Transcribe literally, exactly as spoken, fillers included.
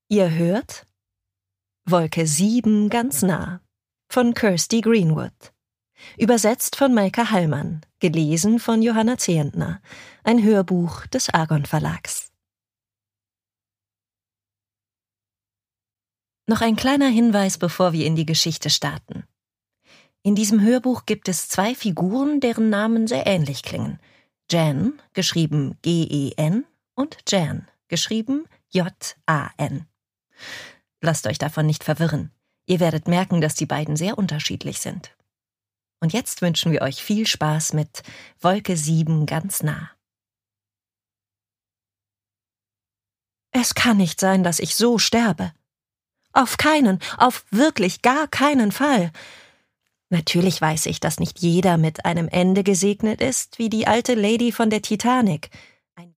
Ihr hört Wolke sieben ganz nah von Kirsty Greenwood. Übersetzt von Maike Hallmann, gelesen von Johanna Zehentner. Ein Hörbuch des Argon Verlags. Noch ein kleiner Hinweis, bevor wir in die Geschichte starten. In diesem Hörbuch gibt es zwei Figuren, deren Namen sehr ähnlich klingen. Jan, geschrieben G E N, und Jan, geschrieben J A N. Lasst euch davon nicht verwirren. Ihr werdet merken, dass die beiden sehr unterschiedlich sind. Und jetzt wünschen wir euch viel Spaß mit Wolke sieben ganz nah. Es kann nicht sein, dass ich so sterbe. Auf keinen, auf wirklich gar keinen Fall. Natürlich weiß ich, dass nicht jeder mit einem Ende gesegnet ist, wie die alte Lady von der Titanic.